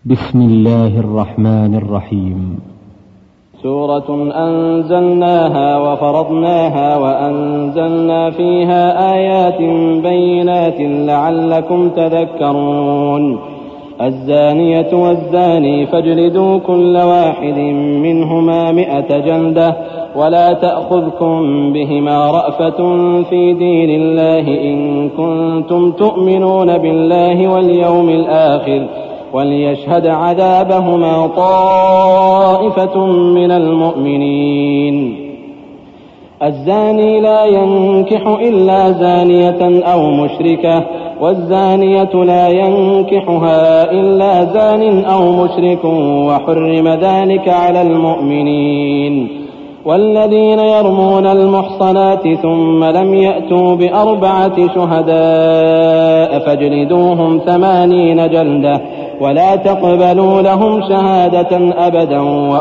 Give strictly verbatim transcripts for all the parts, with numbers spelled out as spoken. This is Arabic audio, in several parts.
بسم الله الرحمن الرحيم. سورة أنزلناها وفرضناها وأنزلنا فيها آيات بينات لعلكم تذكرون. الزانية والزاني فاجلدوا كل واحد منهما مئة جلدة ولا تأخذكم بهما رأفة في دين الله إن كنتم تؤمنون بالله واليوم الآخر وليشهد عذابهما طائفة من المؤمنين. الزاني لا ينكح إلا زانية أو مشركة والزانية لا ينكحها إلا زان أو مشرك وحرم ذلك على المؤمنين. والذين يرمون المحصنات ثم لم يأتوا بأربعة شهداء فاجلدوهم ثمانين جلدة ولا تقبلوا لهم شهادة أبدا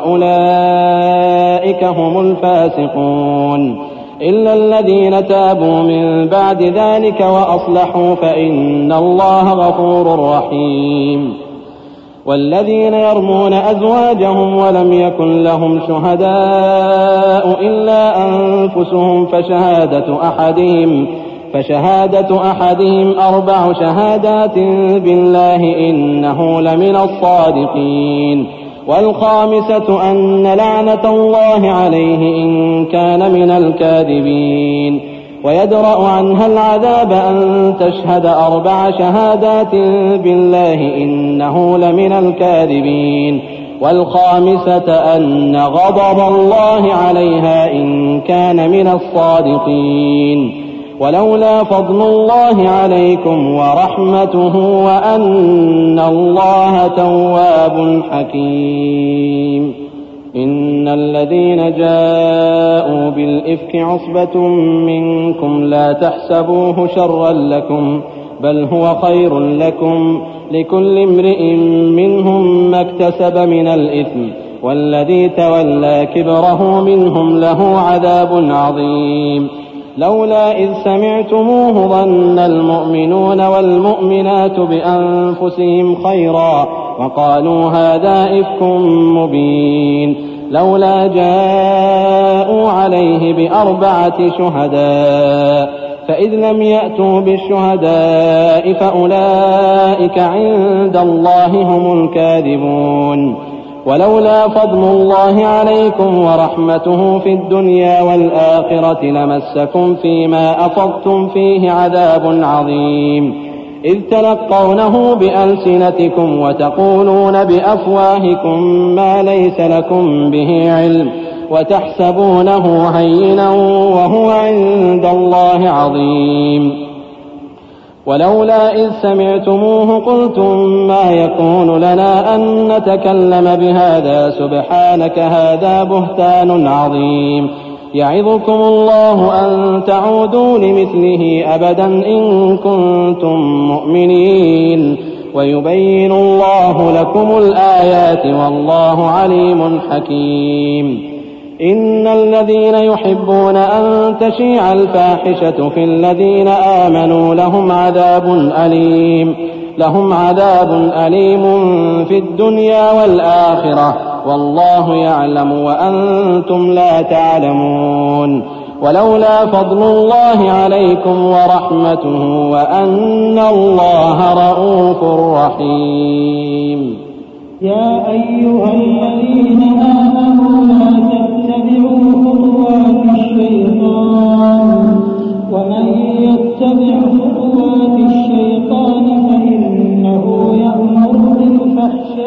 وأولئك هم الفاسقون إلا الذين تابوا من بعد ذلك وأصلحوا فإن الله غفور رحيم. والذين يرمون أزواجهم ولم يكن لهم شهداء إلا أنفسهم فشهادة أحدهم فشهادة أحدهم أربع شهادات بالله إنه لمن الصادقين. والخامسة أن لعنة الله عليه إن كان من الكاذبين. ويدرأ عنها العذاب أن تشهد أربع شهادات بالله إنه لمن الكاذبين. والخامسة أن غضب الله عليها إن كان من الصادقين. ولولا فضل الله عليكم ورحمته وأن الله تواب حكيم. إن الذين جاءوا بالإفك عصبة منكم لا تحسبوه شرا لكم بل هو خير لكم لكل امرئ منهم ما اكتسب من الإثم والذي تولى كبره منهم له عذاب عظيم. لولا إذ سمعتموه ظن المؤمنون والمؤمنات بأنفسهم خيرا وقالوا هذا إفك مبين. لولا جاءوا عليه بأربعة شهداء فإذ لم يأتوا بالشهداء فأولئك عند الله هم الكاذبون. ولولا فضل الله عليكم ورحمته في الدنيا والآخرة لمسكم فيما أفضتم فيه عذاب عظيم إذ تلقونه بألسنتكم وتقولون بأفواهكم ما ليس لكم به علم وتحسبونه هينا وهو عند الله عظيم. ولولا إذ سمعتموه قلتم ما يكون لنا أن نتكلم بهذا سبحانك هذا بهتان عظيم. يعظكم الله أن تعودوا لمثله أبدا إن كنتم مؤمنين ويبين الله لكم الآيات والله عليم حكيم. إن الذين يحبون أن تشيع الفاحشة في الذين آمنوا لهم عذاب أليم لهم عذاب أليم في الدنيا والآخرة والله يعلم وأنتم لا تعلمون. ولولا فضل الله عليكم ورحمته وأن الله رءوف رحيم. يا أيها الذين آمنوا لا تتبعوا خطوات الشيطان ومن يتبع خطوات الشيطان فإنه يأمر بالفحشاء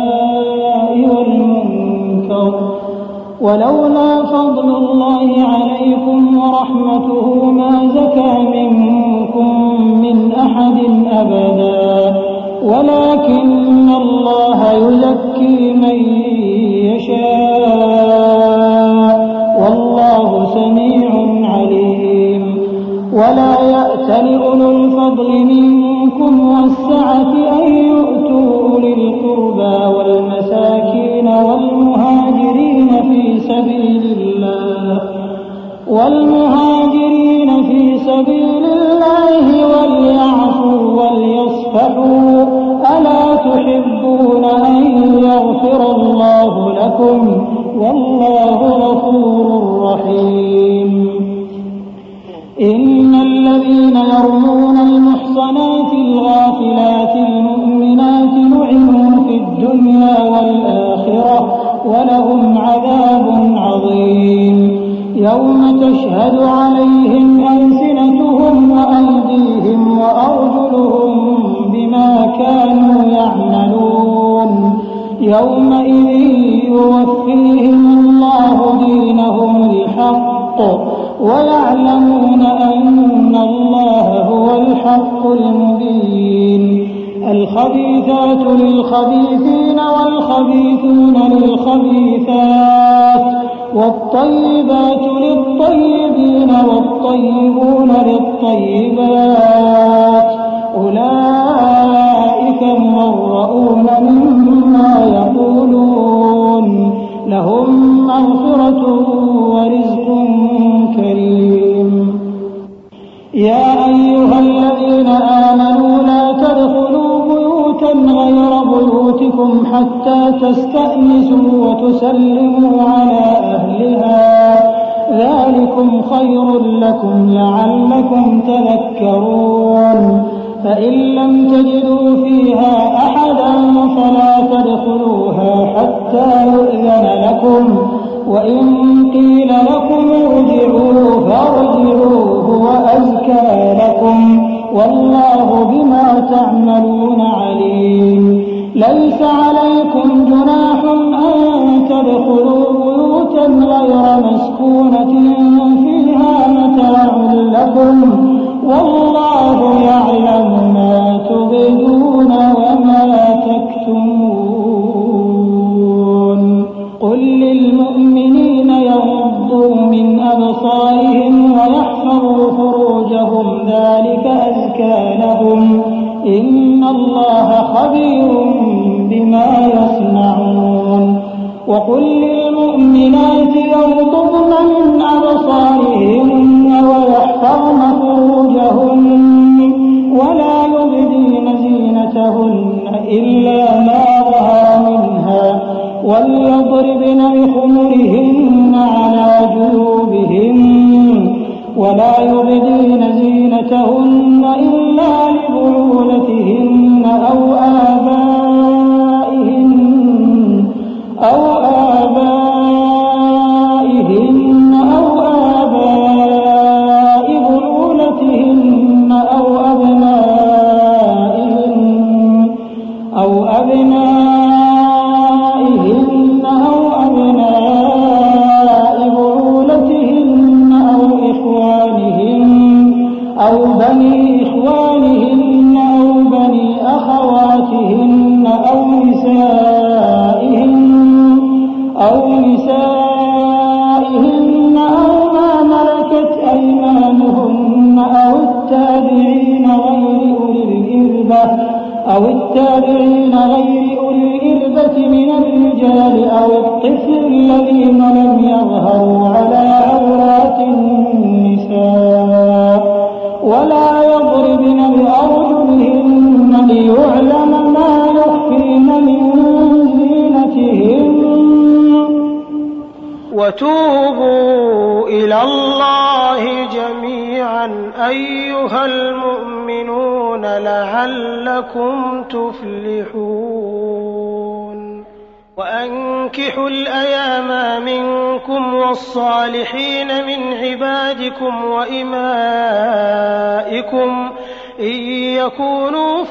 والمنكر. ولولا فضل الله عليكم ورحمته ما زكى منكم من أحد أبدا ولكن الله يزكي من يشاء والله سميع عليم. ولا يأتل أولو الفضل منكم والسعة أن يؤتوا أولي القربى والمساكين والمهاجرين في سبيل الله والمهاجرين في سبيل الله وليعفوا وليصفحوا ألا لكم والله غفور رحيم. إن الذين يرمون المحصنات الغافلات المؤمنات لعنوا في الدنيا والآخرة ولهم عذاب عظيم. يوم تشهد عليهم ألسنتهم وأيديهم وأرجلهم بما كانوا يعملون. يومئذ يوفيهم الله دينهم الحق ويعلمون أن الله هو الحق المبين. الخبيثات للخبيثين والخبيثون للخبيثات والطيبات للطيبين والطيبون للطيبات أولئك مبرؤون مما يقولون لهم مغفرة ورزق كريم. يا أيها الذين آمنوا لا تدخلوا بيوتا غير بيوتكم حتى تستأنسوا وتسلموا على أهلها ذلكم خير لكم لعلكم تذكرون. فإن لم تجدوا فيها أحدا فلا تدخلوها حتى يؤذن لكم وإن قيل لكم ارجعوا فارجعوا هو أزكى لكم والله بما تعملون عليم. ليس عليكم جناح أن تدخلوا بيوتا غير مسكونة فيها متاع لكم والله يعلم ما تبدون وما تكتمون. قل للمؤمنين يغضوا من أبصارهم ويحفظوا فروجهم ذلك أزكى لهم إن الله خبير بما يصنعون. وقل للمؤمنات يغضضن من أبصارهن ويحفظن فروجهن ولا يبدين زينتهن إلا ما ظهر منها وليضربن بخمرهن على جيوبهن ولا يبدين زينتهن إلا لبعولتهن أو آبائهن أو آبائهن أو آباء بعولتهن أو أبنائهن أو أبنائهن أو أبناء بعولتهن أو إخوانهن أو بني إخوانهن أو بني أخواتهن أو نسائهن أو نسائهن أو ما ملكت أيمانهن أو التابعين غير أولي الإربة أو التابعين غير أولي الإربة من الرجال أو الطفل الذين لم يظهروا على عورات النساء ولا يضربن بأرجلهن ليعلم ما يخفين من زينتهن. وتوبوا إلى الله جميعا أيها المؤمنون لعلكم تفلحون. وأنكحوا الأيام منكم والصالحين من عبادكم وإمائكم إن يكونوا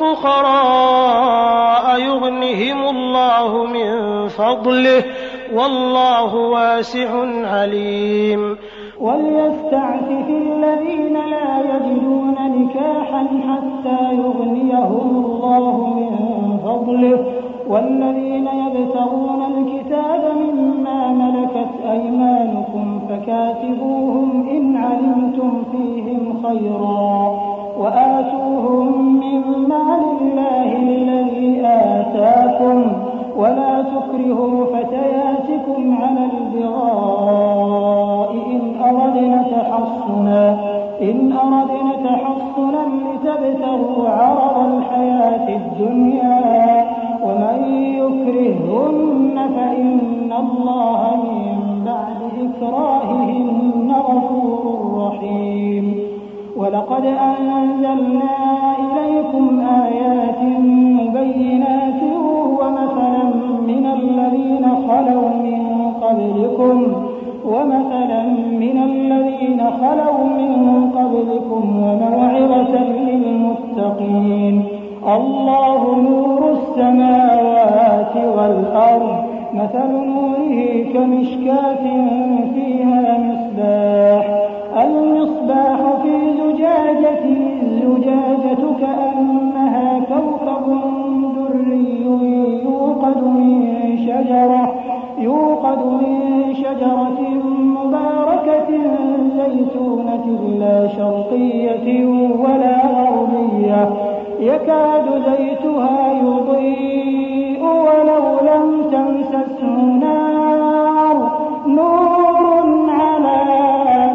فقراء يغنهم الله من فضله والله واسع عليم. وليستعفف الذين لا يجدون نكاحا حتى يغنيهم الله من فضله والذين يبتغون الكتاب مما ملكت أيمانكم فكاتبوهم إن علمتم فيهم خيرا وآتوهم من مال الله الذي آتاكم ولا تكرهوا فتياتكم على البغاء إن أردنا تحصنا إن أردنا تحصنا لتبتغوا عرض الحياة الدنيا ومن يكرههن فإن إن الله من بعد إكراههن غفور رحيم. ولقد أنزلنا إليكم آيات مبينات ومثلا من الذين خلوا من قبلكم ومثلا من الذين خلوا من قبلكم وموعظة للمتقين. الله نور السماوات والأرض مثل نوره كمشكاة فيها مصباح المصباح في زجاجة الزجاجة كأنها كوكب دري يوقد من شجرة يوقد من شجرة مباركة زيتونة لا شرقية ولا غربية يكاد زيتها يضيء ولو لم تمسسه نار نور على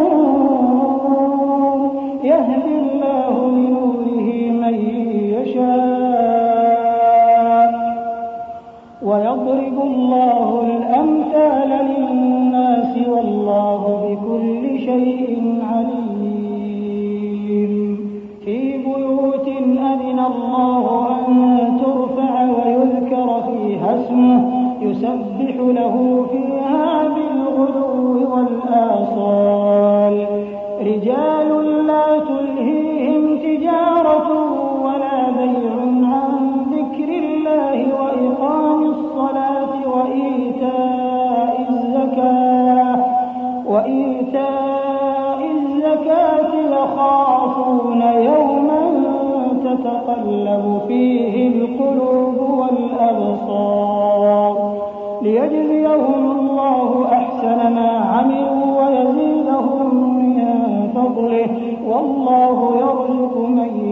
نور يهدي الله لنوره من يشاء ويضرب الله الأمثال للناس والله بكل شيء عليم. في بيوت أذن الله أن ترفع ويذكر فيها اسمه يسبح له فيها بالغدو والآصال رجال لا تلهيهم تجارة ولا بيع عن ذكر الله وإقام الصلاة وإيتاء الزكاة وإيتاء الزكاة يخافون يوما تتقلب فيه القلوب والأبصار ليجزيهم الله أحسن ما عملوا ويزيدهم من فضله والله يرزق من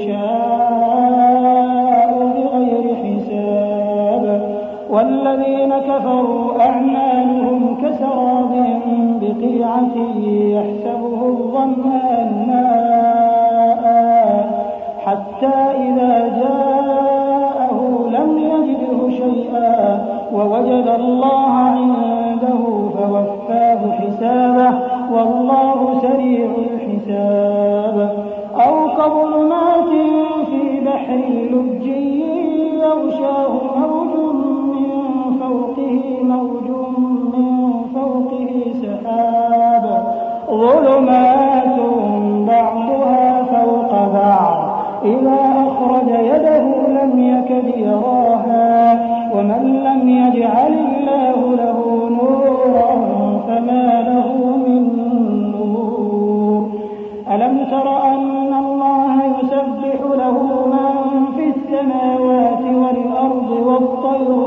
يشاء بغير حساب. والذين كفروا أعمالهم كسراب بقيعة يحسبه الظمآن ماء حتى إذا جاءه لم يجده شيئا ووجد الله عنده فوفاه حسابه والله سريع الحساب. أو كظلمات في بحر لجي يغشاه موج من فوقه موج من فوقه سحاب ظلمات بعضها فوق بعض إذا أخرج يده لم يكد يراها ومن لم يجعل الله له نورا فما له من نور. ألم تر أن الله يسبح له من في السماوات والأرض والطير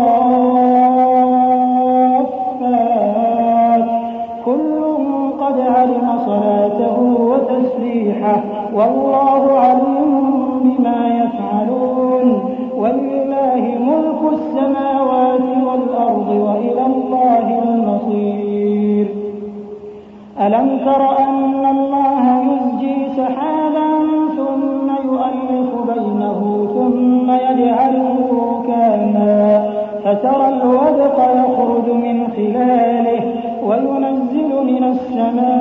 صافات كل قد علم صلاته وتسبيحه والله عليم بما يفعلون. ولله ملك السماوات والأرض وإلى الله المصير. ألم تر أن الله يزجي سحابا ثم يؤلف بينه ثم يجعله ركاما فترى الودق يخرج من خلاله وينزل من السماء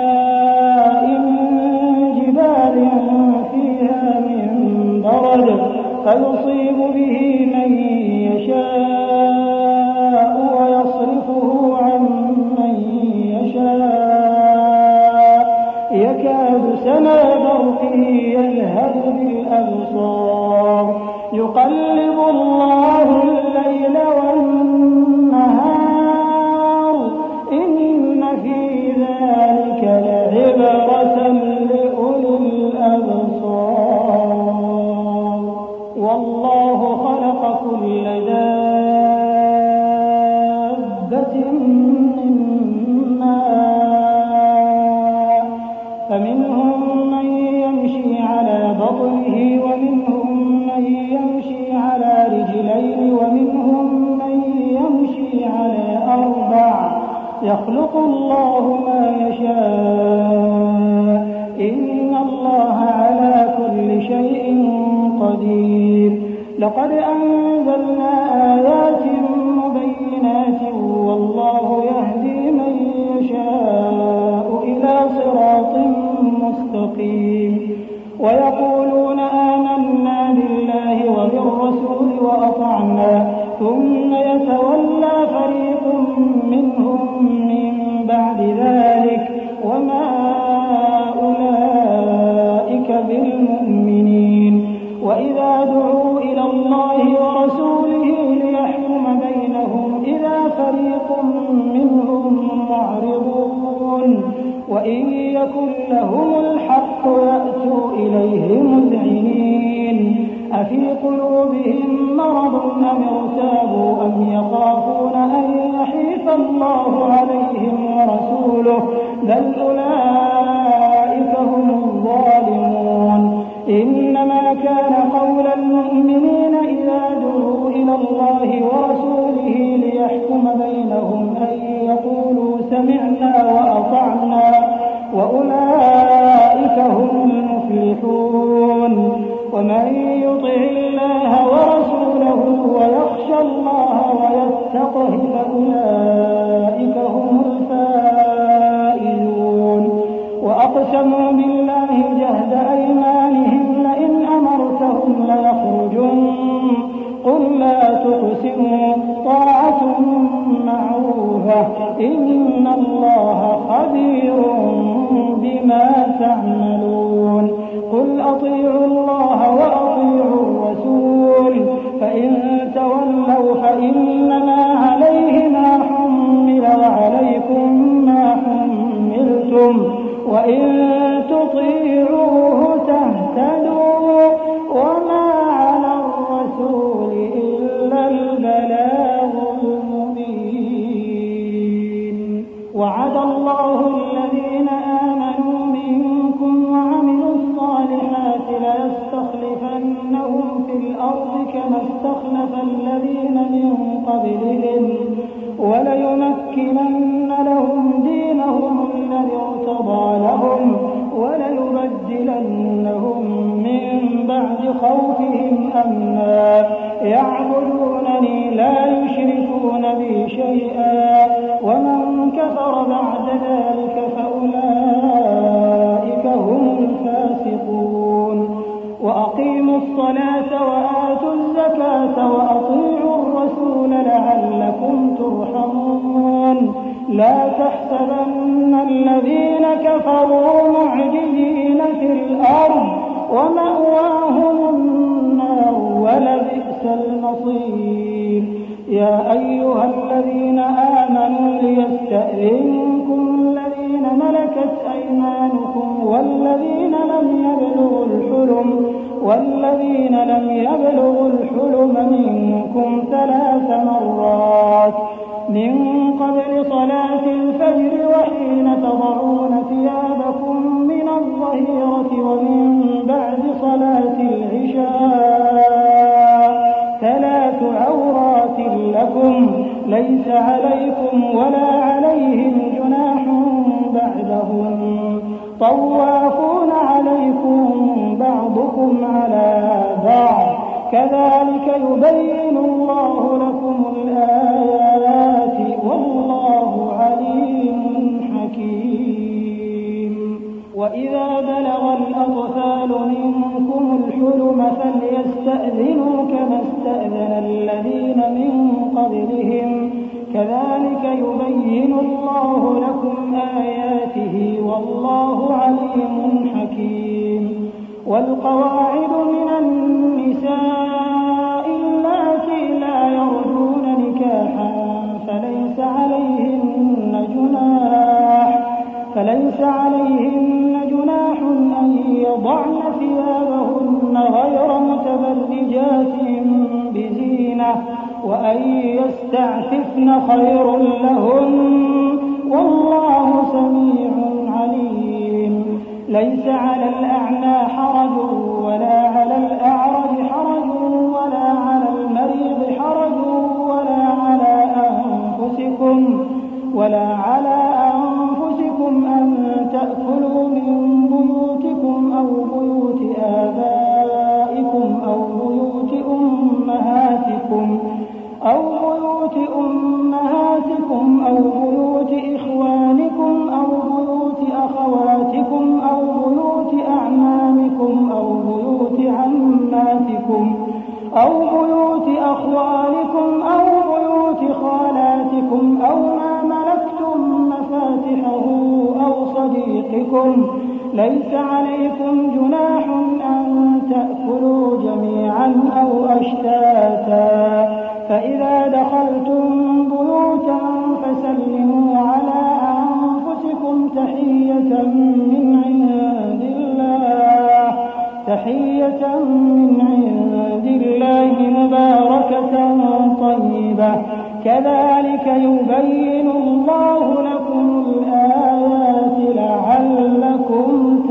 من جبال فيها من برد فيصيب به من يشاء ويصرفه عن من يشاء يكاد سنا برقه يذهب بالأبصار يقلب الله الليل والنهار إن في ذلك لعبرة لأولي الأبصار. والله خلق كل دابة من ماء فمنهم من يمشي على بطنه ومنهم من يمشي على رجلين ومنهم من يمشي على أربع يخلق الله ما يشاء إن الله على كل شيء قدير. لقد أنزلنا آيات مبينات ثم يتولى فريق منهم من بعد ذلك وما أولئك بالمؤمنين. وإذا دعوا إلى الله ورسوله ليحكم بينهم إذا فريق منهم معرضون وإن يكن لهم الحق يأتوا إليه مذعنين. أفي قلوبهم مرض أم ارتابوا أم يخافون أن يحيف الله عليهم ورسوله بل أولئك هم الظالمون. إنما كان قول المؤمنين إذا دعوا إلى الله ورسوله ليحكم بينهم أن يقولوا سمعنا وأطعنا وأولئك هم المفلحون. ومن يطع الله ورسوله ويخشى الله ويتقه فأولئك هم الفائزون. وأقسموا بالله جهد أيمانهم لئن أمرتهم ليخرجن قل لا تقسموا طاعة معروفة إن الله خبير بما تعملون. قل أطيعوا الله وأطيعوا الرسول فإن تولوا فإنما عليه ما حمل وعليكم ما حملتم وإن تطيعوه تهتدوا وما على الرسول إلا البلاغ المبين. وعد الله الذين آمنوا منكم وعملوا الصالحات ليستخلفنهم في الأرض كما استخلف الذين من قبلهم وليمكنن لهم دينهم الذي ارتضى لهم وليبدلنهم من بعد خوفهم أمنا يعبدونني لا يشركون بي شيئا ومن كفر بعد ذلك فأولئك هم الفاسقون. وأقيموا الصلاة وآتوا الزكاة وأطيعوا الرسول لعلكم ترحمون. لا تحسبن الذين كفروا معجزين في الأرض ومأواهم النار ولبئس المصير. يا أيها الذين آمنوا ليستأذنكم الذين ملكت أيمانكم والذين لم يبلغوا الحلم والذين لم يبلغوا الحلم منكم ثلاث مرات من قبل صلاة الفجر وحين تضعون ثيابكم من الظهيرة ومن بعد صلاة العشاء ثلاث عورات لكم ليس عليكم ولا عليهم جناح بعدهم طوافون عليكم بعضكم على بعض كذلك يبين الله لكم الآيات والله عليم حكيم. وإذا بلغ الأطفال منكم الحلم فليستأذنوا كما استأذن الذين من قبلهم كذلك يبين الله لكم آياته والله عليم حكيم. والقواعد من النساء اللاتي لا يرجون نكاحا فليس عليهن جناح فليس عليهن جناح أن يضعن ثيابهن غير متبرجات بزينة وأن يستعففن خير لهن والله سميع عليم. ليس على الأعمى حرج ولا على الأعرج حرج ولا على المريض حرج ولا على أنفسكم ولا على أنفسكم أن تأكلوا من بيوتكم أو بيوت آبائكم أو بيوت أمهاتكم أو بيوت أمهاتكم أو بيوت إخوانكم أو بيوت أخواتكم أو بيوت أعمامكم أو بيوت عماتكم أو بيوت أخوالكم أو صديقكم ليس عليكم جناح أن تأكلوا جميعا أو أشتاتا فإذا دخلتم بيوتا فسلموا على أنفسكم تحية من عند الله تحية من عند الله مباركة طيبة كذلك يبين الله لكم الآيات لعلكم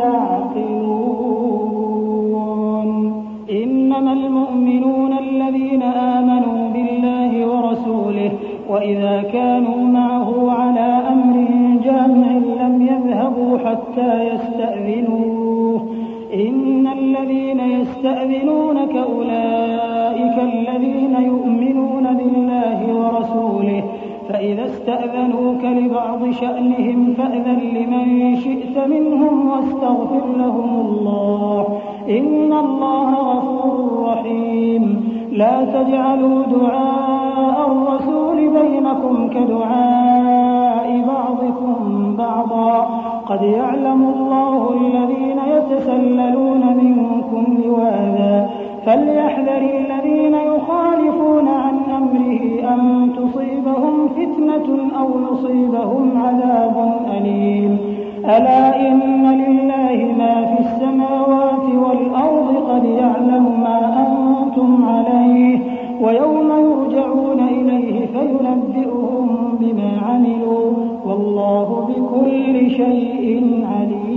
تعقلون إنما المؤمنون الذين آمنوا بالله ورسوله وإذا كانوا معه على أمر جامع لم يذهبوا حتى يستأذنوه إن الذين يستأذنونك أولئك الذين يؤمنون بالله ورسوله فإذا استأذنوك لبعض شأنهم فأذن لمن شئت منهم واستغفر لهم الله إن الله غفور رحيم لا تجعلوا دعاء الرسول بينكم كدعاء بعضكم بعضا قد يعلم الله الذين يتسللون منكم لواذا فليحذر الذين يخالفون عن أمره أن تصيبهم فتنة أو يصيبهم عذاب أليم ألا إن لله ما في السماوات والأرض قد يعلم ما أنتم عليه ويوم يرجعون إليه فينبئهم بما عملوا والله بكل شيء عليم.